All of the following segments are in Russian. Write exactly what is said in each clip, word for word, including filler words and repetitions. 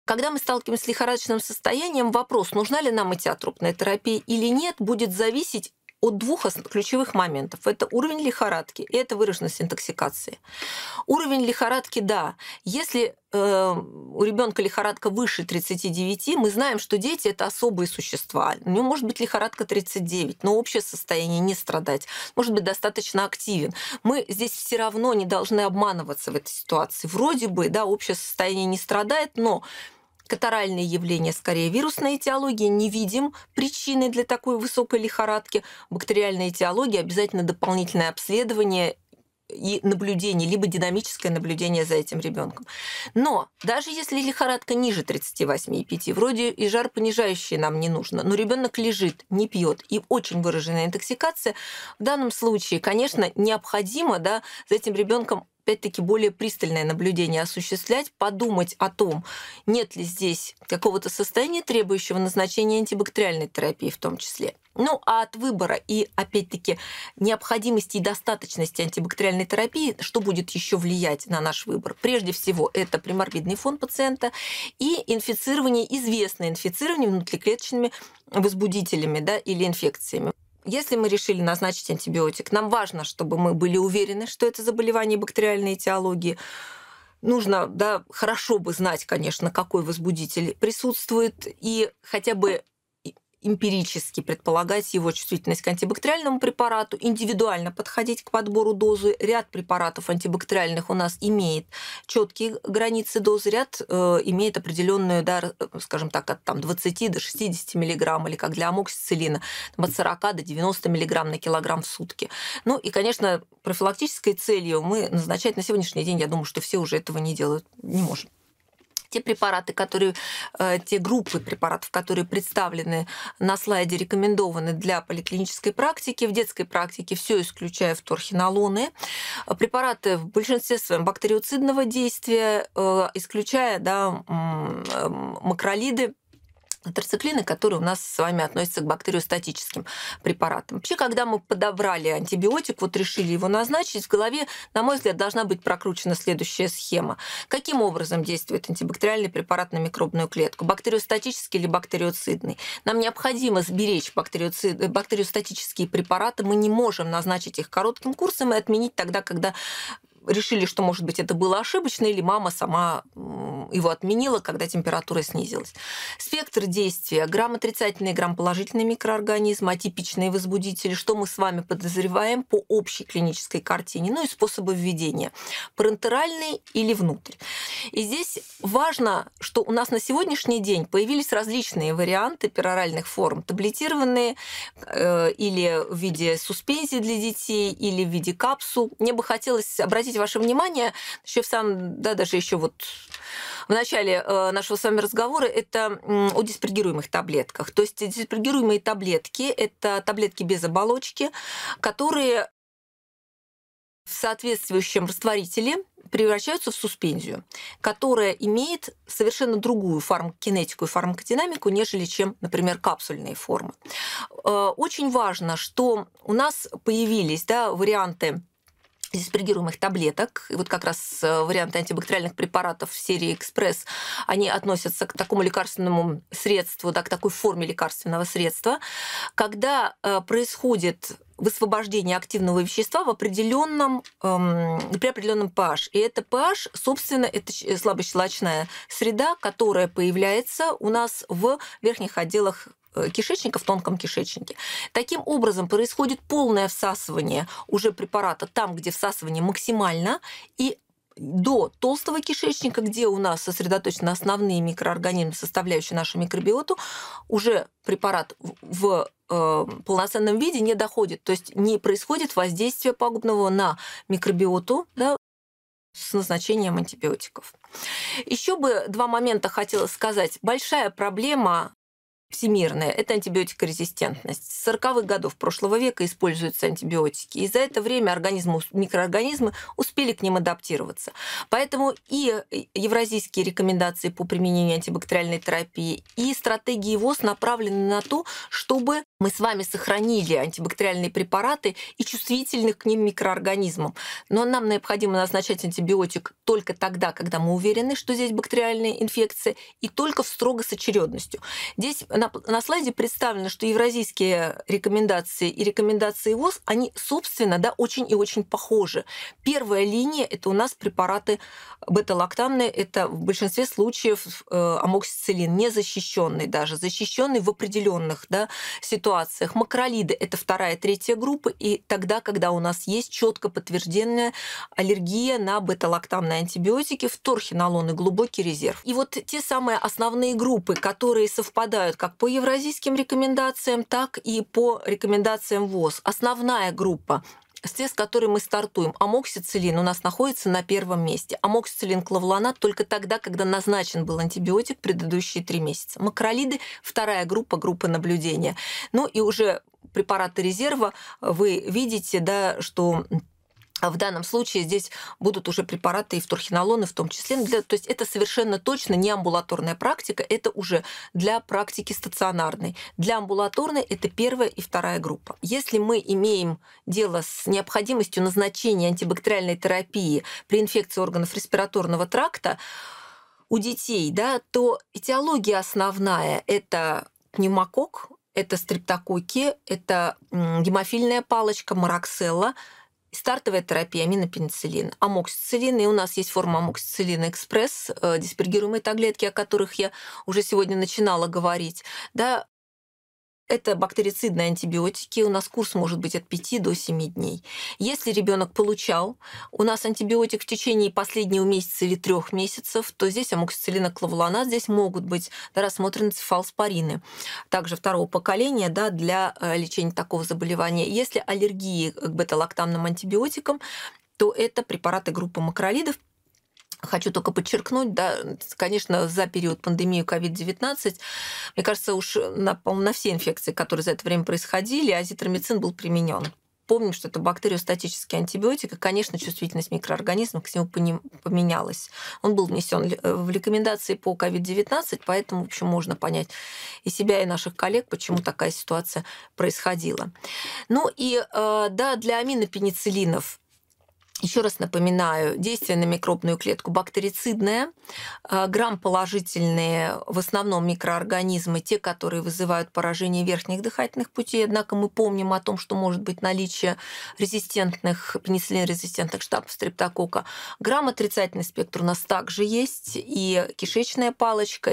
Когда мы сталкиваемся с лихорадочным состоянием, вопрос, нужна ли нам этиотропная терапия или нет, будет зависеть от двух ключевых моментов. Это уровень лихорадки и это выраженность интоксикации. Уровень лихорадки, да. Если э, у ребенка лихорадка выше тридцати девяти, мы знаем, что дети – это особые существа. У него может быть лихорадка тридцать девять, но общее состояние не страдать. Может быть достаточно активен. Мы здесь все равно не должны обманываться в этой ситуации. Вроде бы, да, общее состояние не страдает, но катаральные явления, скорее вирусная этиология, не видим причины для такой высокой лихорадки. Бактериальная этиология, обязательно дополнительное обследование и наблюдение, либо динамическое наблюдение за этим ребенком. Но даже если лихорадка ниже тридцати восьми и пяти, вроде и жаропонижающие нам не нужно, но ребенок лежит, не пьет и очень выраженная интоксикация, в данном случае, конечно, необходимо, да, за этим ребенком опять-таки более пристальное наблюдение осуществлять, подумать о том, нет ли здесь какого-то состояния, требующего назначения антибактериальной терапии в том числе. Ну, а от выбора и, опять-таки, необходимости и достаточности антибактериальной терапии, что будет еще влиять на наш выбор? Прежде всего, это преморбидный фон пациента и инфицирование, известное инфицирование внутриклеточными возбудителями, да, или инфекциями. Если мы решили назначить антибиотик, нам важно, чтобы мы были уверены, что это заболевание бактериальной этиологии. Нужно, да, хорошо бы знать, конечно, какой возбудитель присутствует, и хотя бы эмпирически предполагать его чувствительность к антибактериальному препарату, индивидуально подходить к подбору дозы. Ряд препаратов антибактериальных у нас имеет четкие границы дозы, ряд э, имеет определенную, да, скажем так, от там, двадцати до шестидесяти миллиграмм, или как для амоксициллина, там, от сорока до девяноста миллиграмм на килограмм в сутки. Ну и, конечно, профилактической целью мы назначать на сегодняшний день, я думаю, что все уже этого не делают, не можем. Те препараты, которые, те группы препаратов, которые представлены на слайде, рекомендованы для поликлинической практики. В детской практике все исключая вторхинолоны. Препараты в большинстве своем бактериоцидного действия, исключая, да, макролиды, тетрациклины, которые у нас с вами относятся к бактериостатическим препаратам. Вообще, когда мы подобрали антибиотик, вот решили его назначить, в голове, на мой взгляд, должна быть прокручена следующая схема. Каким образом действует антибактериальный препарат на микробную клетку? Бактериостатический или бактериоцидный? Нам необходимо сберечь бактериоцид... бактериостатические препараты. Мы не можем назначить их коротким курсом и отменить тогда, когда решили, что, может быть, это было ошибочно, или мама сама его отменила, когда температура снизилась. Спектр действия: грамм-отрицательные, грамм-положительные микроорганизмы, атипичные возбудители, что мы с вами подозреваем по общей клинической картине, ну и способы введения: парентеральный или внутрь. И здесь важно, что у нас на сегодняшний день появились различные варианты пероральных форм, таблетированные э, или в виде суспензии для детей, или в виде капсул. Мне бы хотелось обратить ваше внимание еще в самом, да, даже еще вот в начале нашего с вами разговора, это о диспергируемых таблетках. То есть диспергируемые таблетки – это таблетки без оболочки, которые в соответствующем растворителе превращаются в суспензию, которая имеет совершенно другую фармакокинетику и фармакодинамику, нежели чем, например, капсульные формы. Очень важно, что у нас появились, да, варианты диспергируемых таблеток. И вот как раз варианты антибактериальных препаратов в серии «Экспресс», они относятся к такому лекарственному средству, да, к такой форме лекарственного средства, когда происходит высвобождение активного вещества в определенном, эм, при определенном pH. И это pH, собственно, это слабощелочная среда, которая появляется у нас в верхних отделах кишечника, в тонком кишечнике. Таким образом, происходит полное всасывание уже препарата там, где всасывание максимально, и до толстого кишечника, где у нас сосредоточены основные микроорганизмы, составляющие нашу микробиоту, уже препарат в э, полноценном виде не доходит. То есть не происходит воздействия пагубного на микробиоту, да, с назначением антибиотиков. Еще бы два момента хотела сказать. Большая проблема всемирная — это антибиотикорезистентность. С сороковых годов прошлого века используются антибиотики, и за это время организмы, микроорганизмы успели к ним адаптироваться. Поэтому и евразийские рекомендации по применению антибактериальной терапии, и стратегии ВОЗ направлены на то, чтобы мы с вами сохранили антибактериальные препараты и чувствительных к ним микроорганизмам. Но нам необходимо назначать антибиотик только тогда, когда мы уверены, что здесь бактериальная инфекция, и только строго с очередностью. Здесь на, на слайде представлено, что евразийские рекомендации и рекомендации ВОЗ, они, собственно, да, очень и очень похожи. Первая линия — это у нас препараты бета-лактамные, это в большинстве случаев э, амоксициллин, незащищенный даже, защищенный в определенных, да, ситуациях. Макролиды — это вторая, третья группа, и тогда, когда у нас есть четко подтвержденная аллергия на бета-лактамные антибиотики, вторхинолон и глубокий резерв. И вот те самые основные группы, которые совпадают как по евразийским рекомендациям, так и по рекомендациям ВОЗ. Основная группа, с те, с которой мы стартуем. Амоксициллин у нас находится на первом месте. Амоксициллин, клавуланат только тогда, когда назначен был антибиотик предыдущие три месяца. Макролиды — вторая группа, группа наблюдения. Ну и уже препараты резерва вы видите, да, что в данном случае здесь будут уже препараты и вторхинолоны в том числе. Для, то есть это совершенно точно не амбулаторная практика, это уже для практики стационарной. Для амбулаторной это первая и вторая группа. Если мы имеем дело с необходимостью назначения антибактериальной терапии при инфекции органов респираторного тракта у детей, да, то этиология основная — это пневмококк, это стрептококки, это гемофильная палочка, марокселла, стартовая терапия — аминопенициллин, амоксициллин, и у нас есть форма амоксициллина экспресс, диспергируемые таблетки, о которых я уже сегодня начинала говорить. Да, это бактерицидные антибиотики. У нас курс может быть от пяти до семи дней. Если ребенок получал у нас антибиотик в течение последнего месяца или трех месяцев, то здесь амоксициллин, клавуланат, здесь могут быть, да, рассмотрены цефалспорины. Также второго поколения, да, для лечения такого заболевания. Если аллергии к бета-лактамным антибиотикам, то это препараты группы макролидов. Хочу только подчеркнуть, да, конечно, за период пандемии ковид девятнадцать, мне кажется, уж на, на все инфекции, которые за это время происходили, азитромицин был применен. Помним, что это бактериостатический антибиотик, и, конечно, чувствительность микроорганизмов к нему поменялась. Он был внесен в рекомендации по ковид девятнадцать, поэтому, в общем, можно понять и себя, и наших коллег, почему такая ситуация происходила. Ну и, да, для аминопенициллинов, еще раз напоминаю, действие на микробную клетку бактерицидное, грамположительные в основном микроорганизмы, те, которые вызывают поражение верхних дыхательных путей, однако мы помним о том, что может быть наличие резистентных, пенициллин-резистентных штаммов стрептококка. Грамм-отрицательный спектр у нас также есть, и кишечная палочка,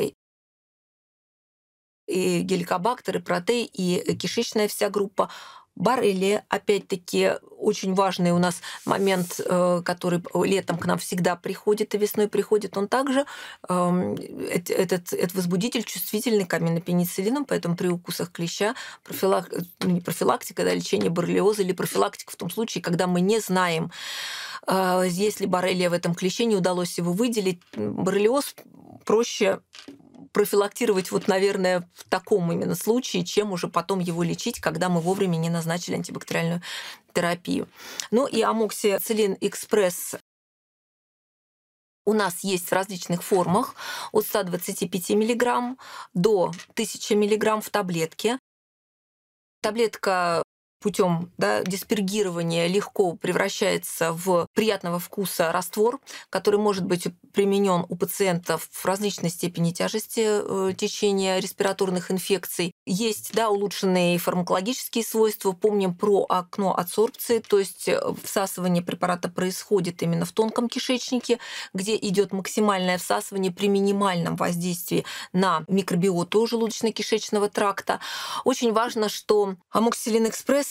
и геликобактер, и протей, и кишечная вся группа. Боррелия, опять-таки, очень важный у нас момент, который летом к нам всегда приходит и весной приходит, он также, этот, этот возбудитель чувствительный к аминопенициллинам, поэтому при укусах клеща профилак... ну, не профилактика, да, лечение боррелиоза или профилактика в том случае, когда мы не знаем, есть ли боррелия в этом клеще, не удалось его выделить. Боррелиоз проще профилактировать, вот, наверное, в таком именно случае, чем уже потом его лечить, когда мы вовремя не назначили антибактериальную терапию. Ну и амоксициллин экспресс у нас есть в различных формах от ста двадцати пяти миллиграмм до тысячи миллиграмм в таблетке. Таблетка путем, да, диспергирования легко превращается в приятного вкуса раствор, который может быть применен у пациентов в различной степени тяжести э, течения респираторных инфекций. Есть, да, улучшенные фармакологические свойства. Помним про окно адсорбции, то есть всасывание препарата происходит именно в тонком кишечнике, где идет максимальное всасывание при минимальном воздействии на микробиоту желудочно-кишечного тракта. Очень важно, что амоксициллин экспресс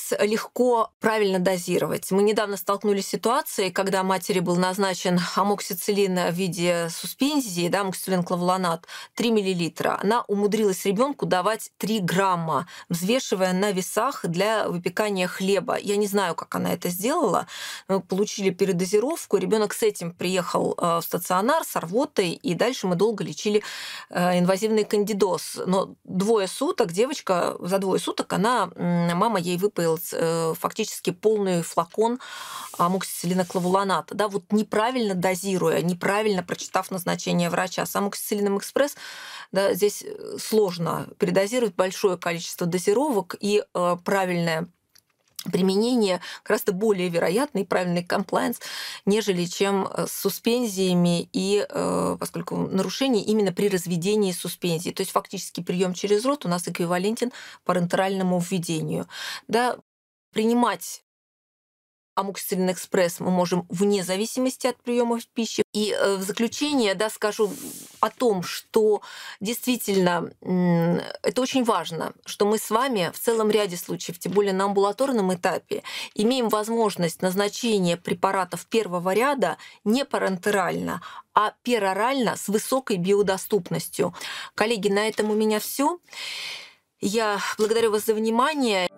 экспресс легко правильно дозировать. Мы недавно столкнулись с ситуацией, когда матери был назначен амоксициллин в виде суспензии, да, амоксициллин-клавулонат, три миллилитра. Она умудрилась ребенку давать три грамма, взвешивая на весах для выпекания хлеба. Я не знаю, как она это сделала. Мы получили передозировку. Ребенок с этим приехал в стационар с рвотой, и дальше мы долго лечили инвазивный кандидоз. Но двое суток девочка, за двое суток она, мама ей выпоила фактически полный флакон амоксициллина-клавулоната. Да, вот неправильно дозируя, неправильно прочитав назначение врача. С амоксициллином экспресс, да, здесь сложно передозировать большое количество дозировок, и э, правильное применение гораздо более вероятный и правильный комплайнс, нежели чем с суспензиями, и э, поскольку нарушение именно при разведении суспензий. То есть фактически прием через рот у нас эквивалентен парентеральному введению. Да, принимать амоксициллин экспресс мы можем вне зависимости от приема пищи. И в заключение, да, скажу о том, что действительно это очень важно, что мы с вами в целом ряде случаев, тем более на амбулаторном этапе, имеем возможность назначения препаратов первого ряда не парентерально, а перорально с высокой биодоступностью. Коллеги, на этом у меня все. Я благодарю вас за внимание.